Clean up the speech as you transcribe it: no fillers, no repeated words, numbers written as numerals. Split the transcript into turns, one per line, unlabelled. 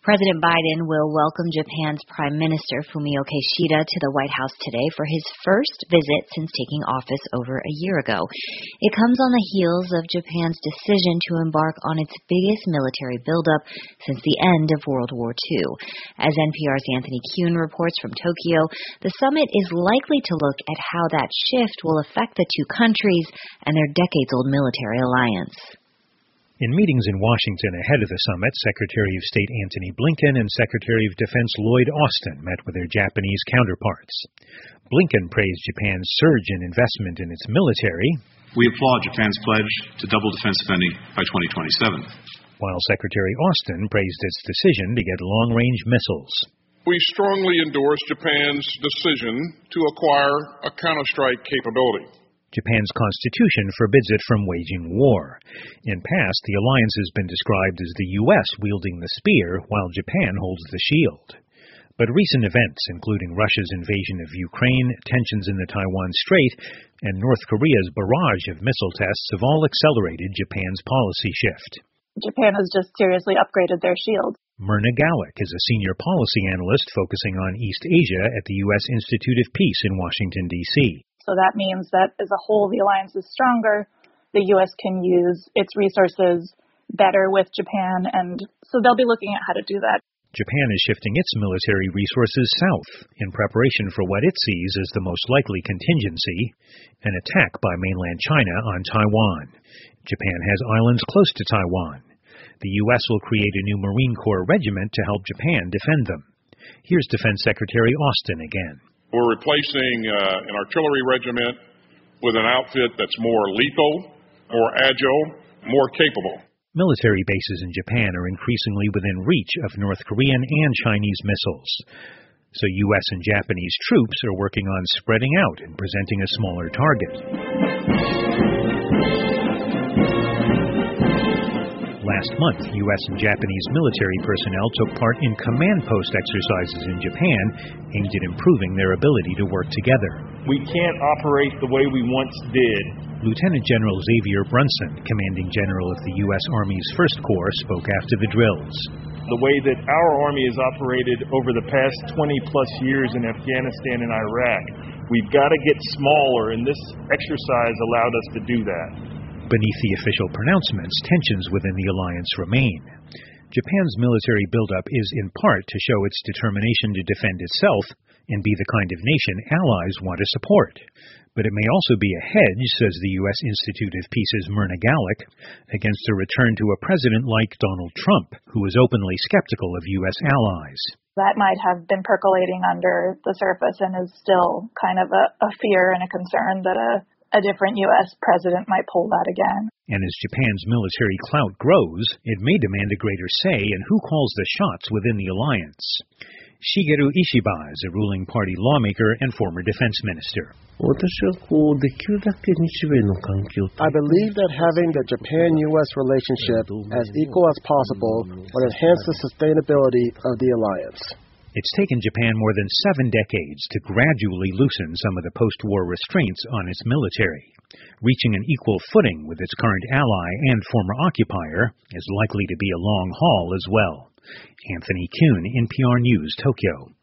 President Biden will welcome Japan's Prime Minister Fumio Kishida to the White House today for his first visit since taking office over a year ago. It comes on the heels of Japan's decision to embark on its biggest military buildup since the end of World War II. As NPR's Anthony Kuhn reports from Tokyo, the summit is likely to look at how that shift will affect the two countries and their decades-old military alliance.
In meetings in Washington ahead of the summit, Secretary of State Antony Blinken and Secretary of Defense Lloyd Austin met with their Japanese counterparts. Blinken praised Japan's surge in investment in its military.
We applaud Japan's pledge to double defense spending by 2027.
While Secretary Austin praised its decision to get long-range missiles.
We strongly endorse Japan's decision to acquire a counterstrike capability.
Japan's constitution forbids it from waging war. In past, the alliance has been described as the U.S. wielding the spear while Japan holds the shield. But recent events, including Russia's invasion of Ukraine, tensions in the Taiwan Strait, and North Korea's barrage of missile tests have all accelerated Japan's policy shift.
Japan has just seriously upgraded their shield.
Myrna Galick is a senior policy analyst focusing on East Asia at the U.S. Institute of Peace in Washington, D.C.
So that means that as a whole, the alliance is stronger. The U.S. can use its resources better with Japan, and so they'll be looking at how to do that.
Japan is shifting its military resources south in preparation for what it sees as the most likely contingency, an attack by mainland China on Taiwan. Japan has islands close to Taiwan. The U.S. will create a new Marine Corps regiment to help Japan defend them. Here's Defense Secretary Austin again.
We're replacing an artillery regiment with an outfit that's more lethal, more agile, more capable.
Military bases in Japan are increasingly within reach of North Korean and Chinese missiles. So U.S. and Japanese troops are working on spreading out and presenting a smaller target. Last month, U.S. and Japanese military personnel took part in command post exercises in Japan aimed at improving their ability to work together.
We can't operate the way we once did.
Lieutenant General Xavier Brunson, commanding general of the U.S. Army's First Corps, spoke after the drills.
The way that our Army has operated over the past 20-plus years in Afghanistan and Iraq, we've got to get smaller, and this exercise allowed us to do that.
Beneath the official pronouncements, tensions within the alliance remain. Japan's military buildup is in part to show its determination to defend itself and be the kind of nation allies want to support. But it may also be a hedge, says the U.S. Institute of Peace's Myrna Galick, against a return to a president like Donald Trump, who is openly skeptical of U.S. allies.
That might have been percolating under the surface and is still kind of a fear and a concern that a different U.S. president might pull that again.
And as Japan's military clout grows, it may demand a greater say in who calls the shots within the alliance. Shigeru Ishiba is a ruling party lawmaker and former defense minister.
I believe that having the Japan-U.S. relationship as equal as possible will enhance the sustainability of the alliance.
It's taken Japan more than 7 decades to gradually loosen some of the post-war restraints on its military. Reaching an equal footing with its current ally and former occupier is likely to be a long haul as well. Anthony Kuhn, NPR News, Tokyo.